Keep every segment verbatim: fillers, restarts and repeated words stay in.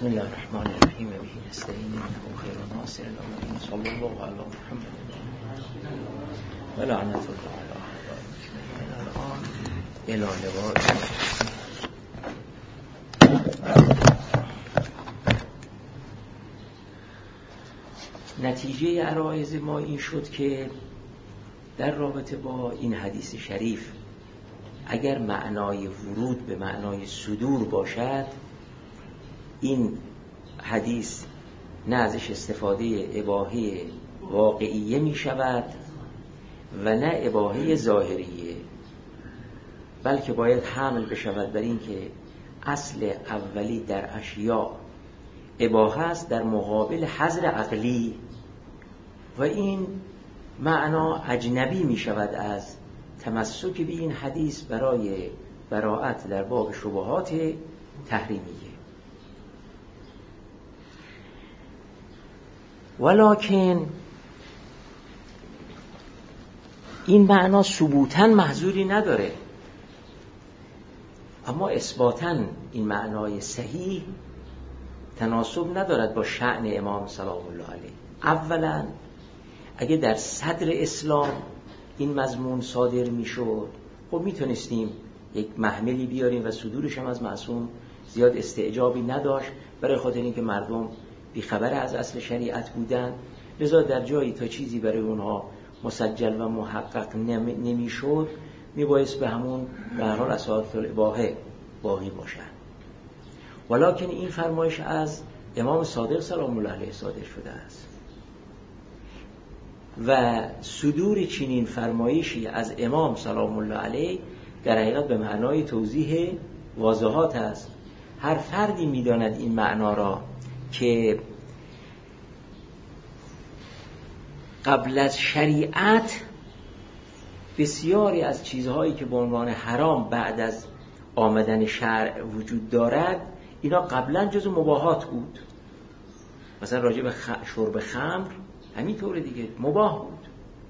بسم الله الرحمن الرحیم و به نستعین انه خیر ناصر الامرین صلی الله علی محمد و لعنت الله علی اعلان لواء. نتیجه عرایض ما این شد که در رابطه با این حدیث شریف اگر معنای ورود به معنای صدور باشد، این حدیث نه ازش استفاده اباحه واقعیه می شود و نه اباحه ظاهریه، بلکه باید حمل بشود بر این که اصل اولی در اشیاء اباحه است در مقابل حظر عقلی و این معنا اجنبی می شود از تمسک به این حدیث برای براءت در باب شبهات تحریمیه. ولکن این معنا ثبوتاً محظوری نداره، اما اثباتاً این معنای صحیح تناسب ندارد با شأن امام سلام الله علیه. اولاً اگه در صدر اسلام این مضمون صادر میشد، خب میتونستیم یک محملی بیاریم و صدورش هم از معصوم زیاد استعجابی نداشت، برای خاطر اینکه مردم بیخبر از اصل شریعت بودن، لذا در جایی تا چیزی برای اونها مسجل و محقق نمیشد میبایست به همون به هر حال اساس الاباحه باقی باشن. ولکن این فرمایش از امام صادق سلام الله علیه صادر شده است و صدور چنین فرمایشی از امام سلام الله علیه در حقیقت به معنای توضیح واضحات است. هر فردی میداند این معنا را که قبل از شریعت بسیاری از چیزهایی که به عنوان حرام بعد از آمدن شرع وجود دارد، اینا قبلا جزو مباحات بود. مثلا راجع به خ... شرب خمر همینطوره دیگه، مباح بود.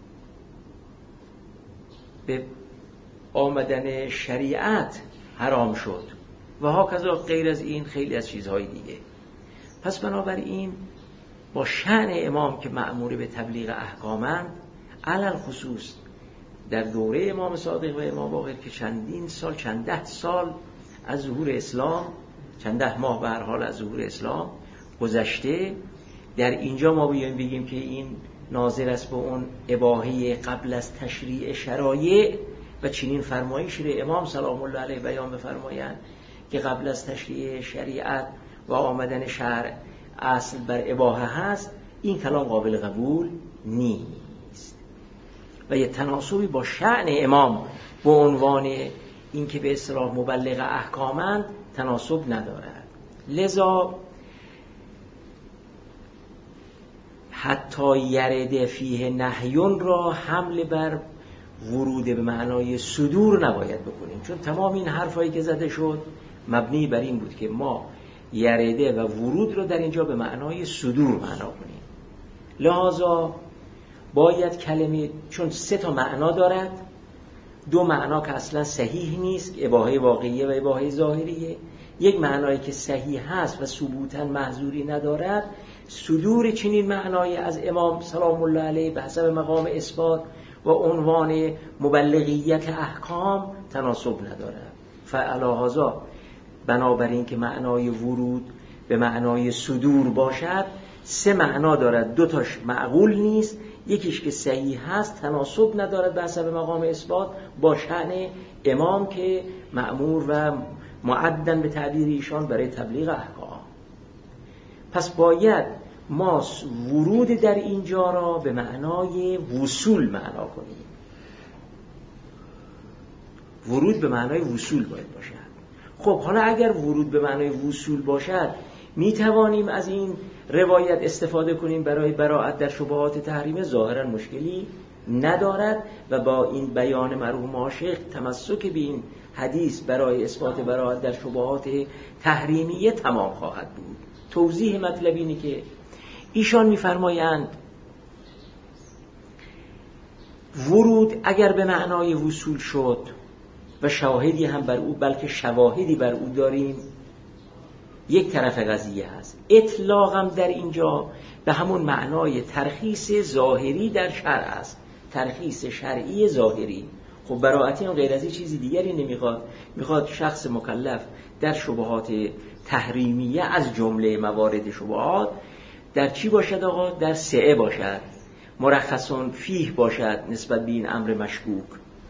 به آمدن شریعت حرام شد و هاکذا غیر از این خیلی از چیزهای دیگه. پس بنابراین با شأن امام که مأمور به تبلیغ احکامند، علل خصوص در دوره امام صادق و امام باقر که چندین سال چند ده سال از ظهور اسلام، چند ده ماه به هر حال از ظهور اسلام گذشته، در اینجا ما بیایم بگیم که این ناظر است به اون اباحه قبل از تشریع شرایع و چنین فرمایشی را امام سلام الله علیه بیان بفرمایند که قبل از تشریع شریعت و آمدن شرع اصل بر اباحه هست، این کلام قابل قبول نیست و یه تناسبی با شأن امام به عنوان این که به اصطلاح مبلغ احکامند تناسب ندارد. لذا حتی یرد فیه نهیون را حمل بر ورود به معنای صدور نباید بکنیم، چون تمام این حرفایی که زده شد مبنی بر این بود که ما یرده و ورود رو در اینجا به معنای صدور معنا کنیم. لذا باید کلمه، چون سه تا معنا دارد، دو معنا که اصلا صحیح نیست، اباحه واقعیه و اباحه ظاهریه، یک معنایی که صحیح هست و ثبوتاً محظوری ندارد، صدور چنین معنایی از امام سلام الله علیه به حسب مقام اثبات و عنوان مبلغیت احکام تناسب ندارد. فعلی‌هذا بنابراین که معنای ورود به معنای صدور باشد، سه معنا دارد، دو تاش معقول نیست، یکیش که صحیح هست تناسب ندارد به حسب مقام اثبات با شأن امام که مأمور و معدن به تعبیر ایشان برای تبلیغ احکام. پس باید ما ورود در اینجا را به معنای وصول معنا کنیم. ورود به معنای وصول باید باشد. خب حالا اگر ورود به معنای وصول باشد، می توانیم از این روایت استفاده کنیم برای براءت در شبهات تحریم؟ ظاهرا مشکلی ندارد و با این بیان مرحوم عاشق تمسک به این حدیث برای اثبات براءت در شبهات تحریمیه تمام خواهد بود. توضیح مطلب اینه که ایشان می‌فرمایند ورود اگر به معنای وصول شد و شاهدی هم بر او، بلکه شواهدی بر او داریم، یک طرف قضیه هست. اطلاقم در اینجا به همون معنای ترخیص ظاهری در شرع است، ترخیص شرعی ظاهری. خب براعتی هم غیر از این چیزی دیگری نمیخواد. میخواد شخص مکلف در شبهات تحریمیه از جمله موارد شبهات در چی باشد آقا؟ در سعه باشد، مرخصون فیه باشد نسبت به این امر مشکوک.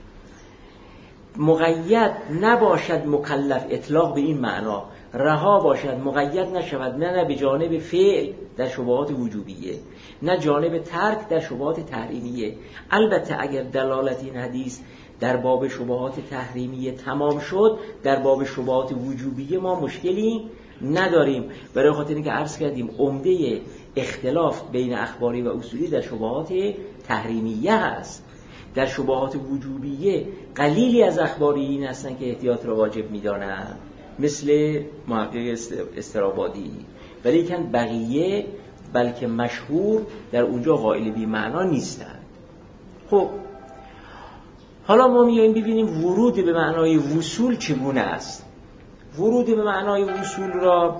مقید نباشد مکلف اطلاق به این معنا، رها باشد، مقید نشود، نه نه به جانب فعل در شبهات وجوبیه، نه جانب ترک در شبهات تحریمیه. البته اگر دلالت این حدیث در باب شبهات تحریمیه تمام شد، در باب شبهات وجوبیه ما مشکلی نداریم. برای خاطر اینکه عرض کردیم عمده اختلاف بین اخباری و اصولی در شبهات تحریمیه هست. در شبهات وجوبیه قلیلی از اخباریین هستن که احتیاط را واجب می‌دانند، مثل محقق استرابادی، ولی کن بقیه بلکه مشهور در اونجا قائل بی معنا نیستند. خب حالا ما میایم ببینیم ورود به معنای وصول چگونه است. ورود به معنای وصول را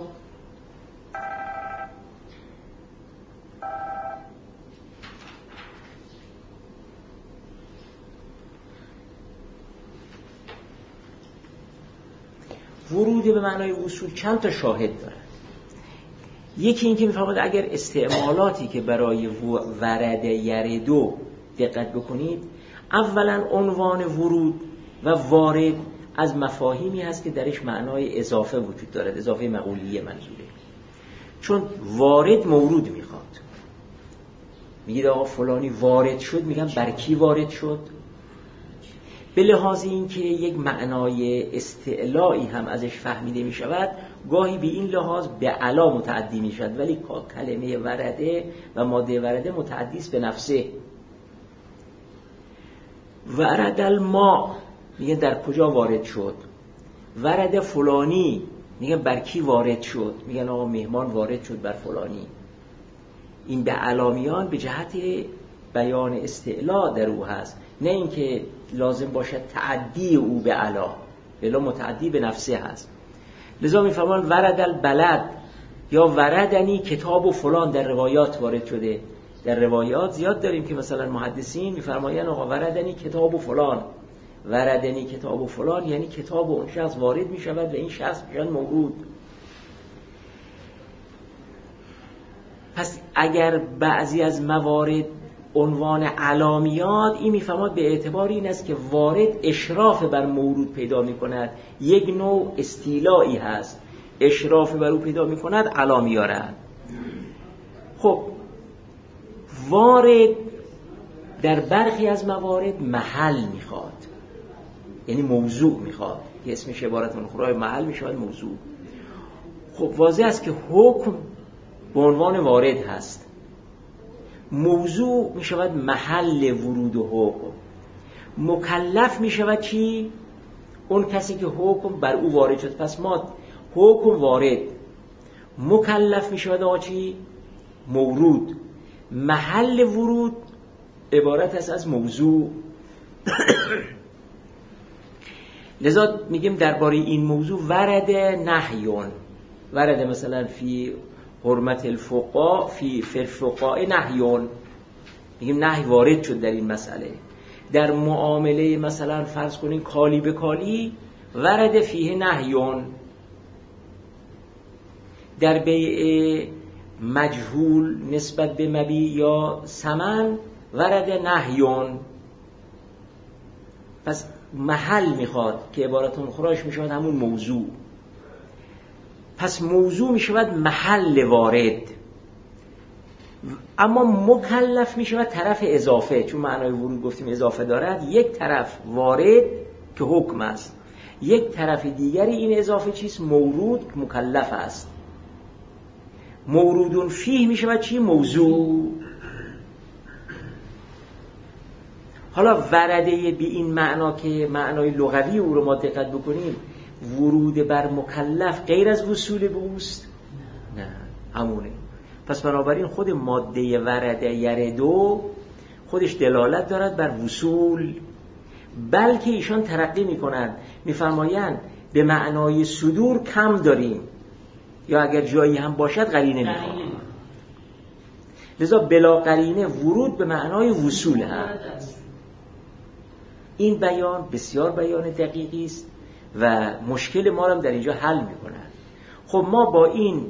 ورود به معنای وصول چند تا شاهد دارد. یکی این که می‌فرماید اگر استعمالاتی که برای ورد یردو دقت بکنید، اولا عنوان ورود و وارد از مفاهیمی هست که درش معنای اضافه وجود دارد، اضافه مقولیه منظوره. چون وارد مورود میخواد. میگید آقا فلانی وارد شد، میگم بر کی وارد شد؟ به لحاظ این که یک معنای استعلایی هم ازش فهمیده می شود، گاهی به این لحاظ به علا متعدی می شود، ولی کلمه ورده و ماده ورده متعدی است به نفسه. ورد الماء میگه در کجا وارد شد. ورد فلانی میگه بر کی وارد شد، میگن آقا مهمان وارد شد بر فلانی. این به علامیان به جهت بیان استعلا در او هست، نه اینکه لازم باشد تعدی او به علا، بلا متعدی به نفسه هست. لذا میفرمان ورد البلد یا وردنی کتاب و فلان در روایات وارد شده. در روایات زیاد داریم که مثلا محدثین میفرمایند آقا وردنی کتاب و فلان، وردنی کتاب و فلان یعنی کتاب و اون شخص وارد میشود و این شخص میشن مورود. پس اگر بعضی از موارد عنوان علامیات، این میفهمد به اعتبار این است که وارد اشراف بر مورود پیدا میکند، یک نوع استیلایی هست، اشراف بر او پیدا میکند، علا میارند. خب وارد در برخی از موارد محل میخواد، یعنی موضوع میخواد، که اسمش عبارت منخورای محل میشود موضوع. خب واضح است که حکم به عنوان وارد هست، موضوع میشود محل ورود و حکم. مکلف میشود چی؟ اون کسی که حکم بر او وارد شد. پس ما حکم وارد، مکلف میشود آقا چی؟ مورود. محل ورود عبارت است از موضوع. لذا میگیم درباره این موضوع ورد نهیون، ورد مثلا فی حرمت الفقاء فی فرفقاء نهیون، میگیم نهی وارد شد در این مسئله. در معامله مثلا فرض کنین کالی به کالی، ورد فیه نهیون. در بیع مجهول نسبت به مبیع یا ثمن، ورد نهیون. پس محل میخواد که عبارتون خراش میشود همون موضوع. پس موضوع میشود محل وارد، اما مکلف میشود طرف اضافه، چون معنای ورود گفتیم اضافه دارد. یک طرف وارد که حکم است، یک طرف دیگری این اضافه چیست؟ مورود که مکلف است. مورودون فیه میشود چی؟ موضوع. حالا ورده به این معنا که معنای لغوی او رو ما دقت بکنیم، ورود بر مکلف غیر از وصول به اوست؟ نه، همونه. پس بنابراین خود ماده ورده یردو خودش دلالت دارد بر وصول، بلکه ایشان ترقی میکنند، میفرمایند به معنای صدور کم داریم، یا اگر جایی هم باشد قرینه میخواد. لذا بلا قرینه ورود به معنای وصول هم. این بیان بسیار بیان دقیقی است و مشکل ما رو در اینجا حل میکنه. خب ما با این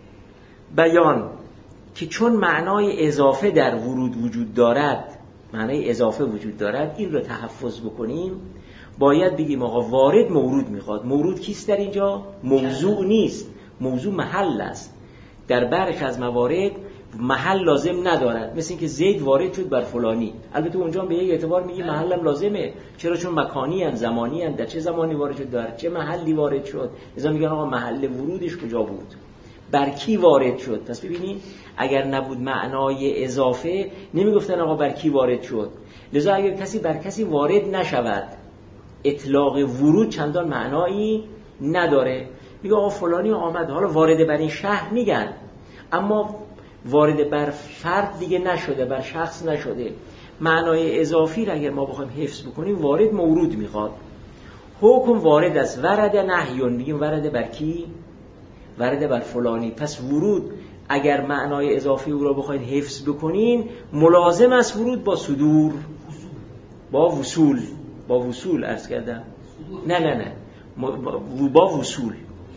بیان که چون معنای اضافه در ورود وجود دارد، معنای اضافه وجود دارد، این رو تحفظ بکنیم، باید بگیم آقا وارد مورود میخواد. مورود کیست در اینجا؟ موضوع نیست، موضوع محل است. در برخی از موارد محل لازم ندارد، مثل اینکه زید وارد شد بر فلانی. البته اونجا به یک اعتبار میگی محلم لازمه، چرا؟ چون مکانی ان، زمانی ان، در چه زمانی وارد شد، در چه محلی وارد شد. لذا میگن آقا محل ورودش کجا بود، بر کی وارد شد. پس ببینید اگر نبود معنای اضافه نمیگفتن آقا بر کی وارد شد. لذا اگر کسی بر کسی وارد نشود، اطلاق ورود چندان معنایی نداره. میگه آقا فلانی آمد، حالا وارد بر این شهر میگن، اما وارد بر فرد دیگه نشده، بر شخص نشده. معنای اضافی را اگر ما بخوایم حفظ بکنیم، وارد مورود میخواد. حکم وارد است، ورد نهیون، میگیم ورد بر کی؟ ورد بر فلانی. پس ورود اگر معنای اضافی او را بخواید حفظ بکنین، ملازم است ورود با صدور، با وصول. با وصول عرض کردم، نه نه نه با وصول.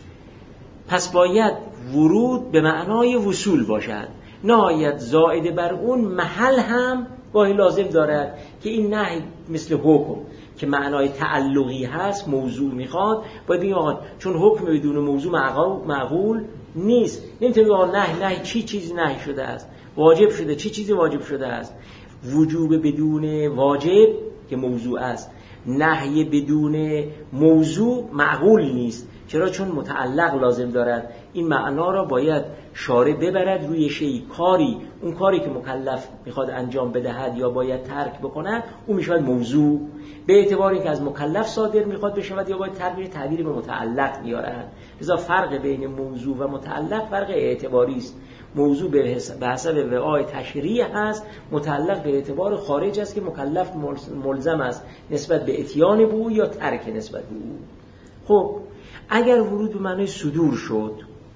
پس باید ورود به معنای وصول باشد، نهایت زائد بر اون محل هم گاهی لازم دارد که این نهی مثل حکم که معنای تعلقی هست، موضوع میخواد، باید بگیم آقا چون حکم بدون موضوع معقول نیست. نمیتونیم آقا نه نه چی چیزی نهی شده است، واجب شده چی چیزی واجب شده است. وجوب بدون واجب که موضوع است، نهی بدون موضوع معقول نیست. چرا؟ چون متعلق لازم دارد. این معنا را باید شارع ببرد روی شیء، کاری، اون کاری که مکلف میخواد انجام بدهد یا باید ترک بکند، اون میشود موضوع. به اعتباری که از مکلف صادر میخواد بشود یا باید ترک تعبیر به متعلق میارد. لذا فرق بین موضوع و متعلق فرق اعتباری است. موضوع به حسب وعای تشریع هست، متعلق به اعتبار خارج است که مکلف ملزم است نسبت به اتیان به او یا ترک نسبت به او. خب اگر ورود به معنی صدور شد،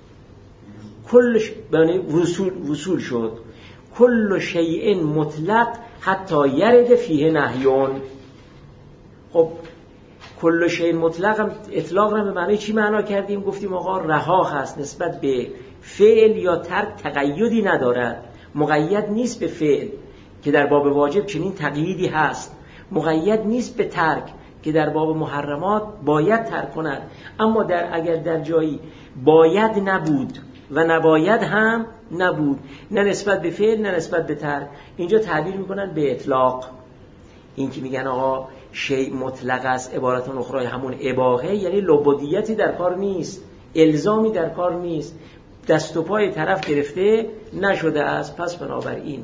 کلش معنی وصول وصول شد، کل شیء مطلق حتی یرد فیه نهیون. خب کل شیء مطلق هم اطلاق را به معنی چی معنا کردیم؟ گفتیم آقا رها هست، نسبت به فعل یا ترک تقییدی ندارد، مقید نیست به فعل که در باب واجب چنین تقییدی هست، مقید نیست به ترک که در باب محرمات باید ترک کند. اما در اگر در جایی باید نبود و نباید هم نبود، نه نسبت به فعل نه نسبت به ترک، اینجا تعبیر میکنن به اطلاق. این که میگن آقا شیء مطلق است، عبارت اخرى همون اباحه، یعنی لبودیتی در کار نیست، الزامی در کار نیست، دست و پای طرف گرفته نشده است. پس بنابراین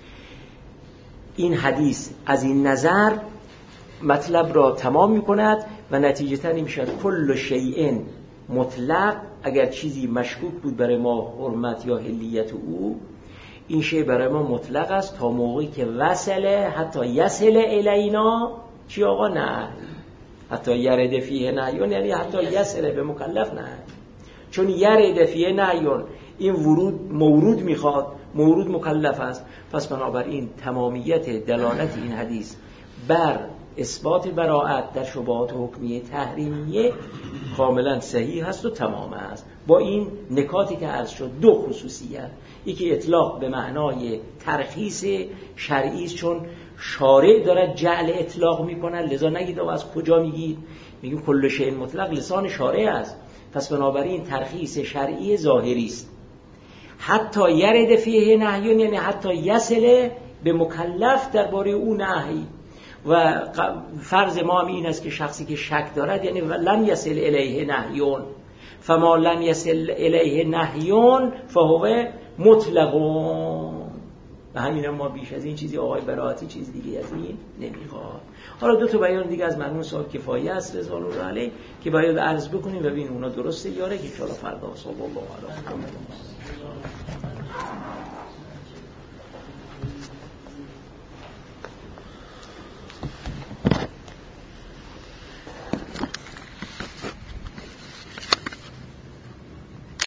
این حدیث از این نظر مطلب را تمام میکند و نتیجتاً این میشد کل شیء مطلق. اگر چیزی مشکوک بود برای ما حرمت یا حلیت او، این شیء برای ما مطلق است تا موقعی که وصله حتی یصل الینا. چی آقا؟ نه حتی یرد فیه نهیون، یعنی حتی یصل به مکلف نه، چون یرد فیه نهیون این ورود مورود میخواد، مورود مکلف است. پس بنابراین تمامیت دلالت این حدیث بر اثبات براءت در شبهات حکمیه تحریمیه کاملا صحیح هست و تمام است. با این نکاتی که عرض شد، دو خصوصیت: یکی اطلاق به معنای ترخیص شرعی است، چون شارع دارد جعل اطلاق میکنن، لذا نگید آقا از کجا میگید، میگیم کل شیء مطلق لسان شارع است. پس بنابراین ترخیص شرعی ظاهری است. حتی یرد فیه نهیون، یعنی حتی یصل به مکلف درباره او نهی. و فرض ما هم این است که شخصی که شک دارد، یعنی لم یصل الیه نهیون، فما لم یصل الیه نهیون فهو مطلقون. و همین ما بیش از این چیزی آقای براعتی چیز دیگه از این نمیخواد. حالا دو تا بیان دیگه از مرحوم صاحب کفایه است رضوان الله علیه که باید عرض بکنیم و ببین اونا درسته یاره که ان شاء الله فردا صبح الله علیه